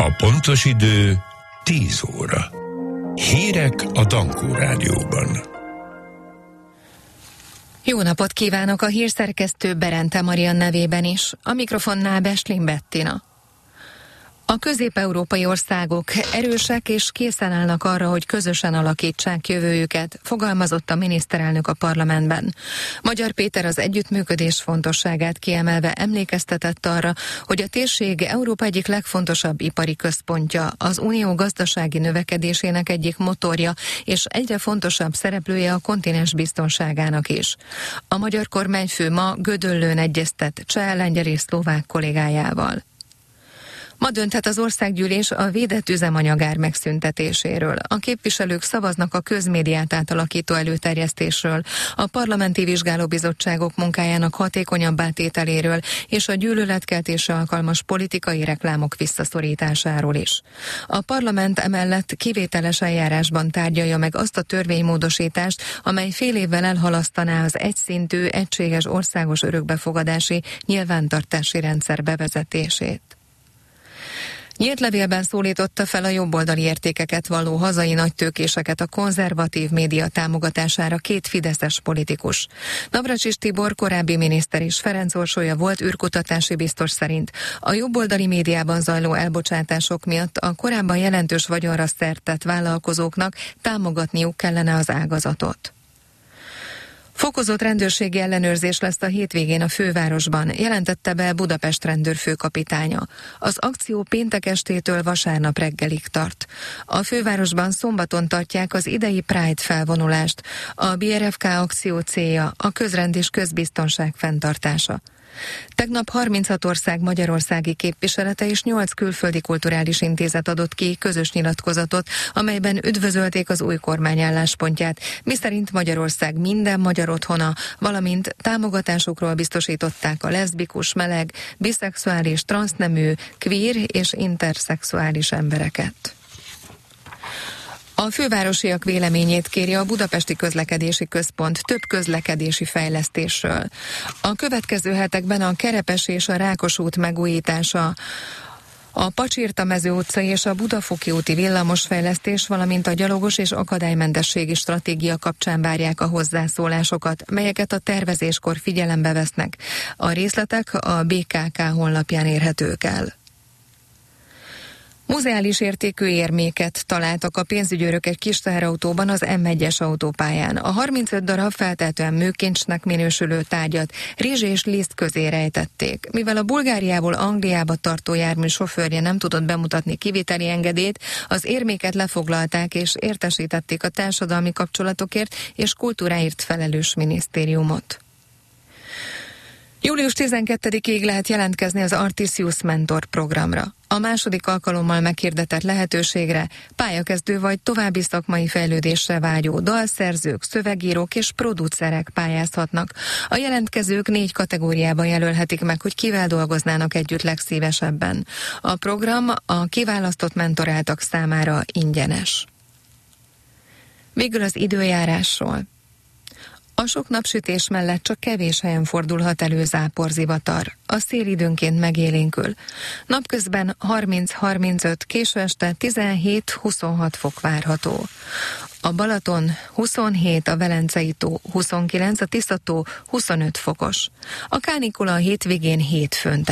A pontos idő 10 óra. Hírek a Dankó Rádióban. Jó napot kívánok a hírszerkesztő Berente Marian nevében is. A mikrofonnál Beslin Bettina. A közép-európai országok erősek és készen állnak arra, hogy közösen alakítsák jövőjüket, fogalmazott a miniszterelnök a parlamentben. Magyar Péter az együttműködés fontosságát kiemelve emlékeztetett arra, hogy a térség Európa egyik legfontosabb ipari központja, az unió gazdasági növekedésének egyik motorja, és egyre fontosabb szereplője a kontinens biztonságának is. A magyar kormányfő ma Gödöllőn egyeztet cseh, lengyel és szlovák kollégájával. Ma dönthet az országgyűlés a védett üzemanyagár megszüntetéséről. A képviselők szavaznak a közmédiát átalakító előterjesztésről, a parlamenti vizsgálóbizottságok munkájának hatékonyabbá tételéről és a gyűlöletkeltésre alkalmas politikai reklámok visszaszorításáról is. A parlament emellett kivételes eljárásban tárgyalja meg azt a törvénymódosítást, amely fél évvel elhalasztaná az egyszintű, egységes országos örökbefogadási nyilvántartási rendszer bevezetését. Nyílt levélben szólította fel a jobboldali értékeket valló hazai nagytőkéseket a konzervatív média támogatására két fideszes politikus. Navracsics Tibor korábbi miniszter és Ferenc Orsolya volt űrkutatási biztos szerint a jobboldali médiában zajló elbocsátások miatt a korábban jelentős vagyonra szert tett vállalkozóknak támogatniuk kellene az ágazatot. Fokozott rendőrségi ellenőrzés lesz a hétvégén a fővárosban, jelentette be Budapest rendőrfőkapitánya. Az akció péntek estétől vasárnap reggelig tart. A fővárosban szombaton tartják az idei Pride felvonulást. A BRFK akció célja a közrend és közbiztonság fenntartása. Tegnap 36 ország magyarországi képviselete és 8 külföldi kulturális intézet adott ki közös nyilatkozatot, amelyben üdvözölték az új kormány álláspontját, miszerint Magyarország minden magyar otthona, valamint támogatásukról biztosították a leszbikus, meleg, biszexuális, transznemű, queer és interszexuális embereket. A fővárosiak véleményét kéri a Budapesti Közlekedési Központ több közlekedési fejlesztésről. A következő hetekben a Kerepesi és a Rákos út megújítása, a Pacsirta-mező utca és a Budafoki úti villamosfejlesztés, valamint a gyalogos és akadálymentességi stratégia kapcsán várják a hozzászólásokat, melyeket a tervezéskor figyelembe vesznek. A részletek a BKK honlapján érhetők el. Muzeális értékű érméket találtak a pénzügyőrök egy kis teherautóban az M1-es autópályán. A 35 darab feltehetően műkincsnek minősülő tárgyat rizs és liszt közé rejtették. Mivel a Bulgáriából Angliába tartó jármű sofőrje nem tudott bemutatni kiviteli engedélyt, az érméket lefoglalták és értesítették a társadalmi kapcsolatokért és kultúráért felelős minisztériumot. Július 12-ig lehet jelentkezni az Artisius Mentor programra. A második alkalommal meghirdetett lehetőségre pályakezdő vagy további szakmai fejlődésre vágyó dalszerzők, szövegírók és producerek pályázhatnak. A jelentkezők 4 kategóriában jelölhetik meg, hogy kivel dolgoznának együtt legszívesebben. A program a kiválasztott mentoráltak számára ingyenes. Végül az időjárásról. A sok napsütés mellett csak kevés helyen fordulhat elő záporzivatar. A szél időnként megélénkül. Napközben 30-35, késő este 17-26 fok várható. A Balaton 27, a Velencei tó 29, a Tisza tó 25 fokos. A kánikula a hétvégén hétfőn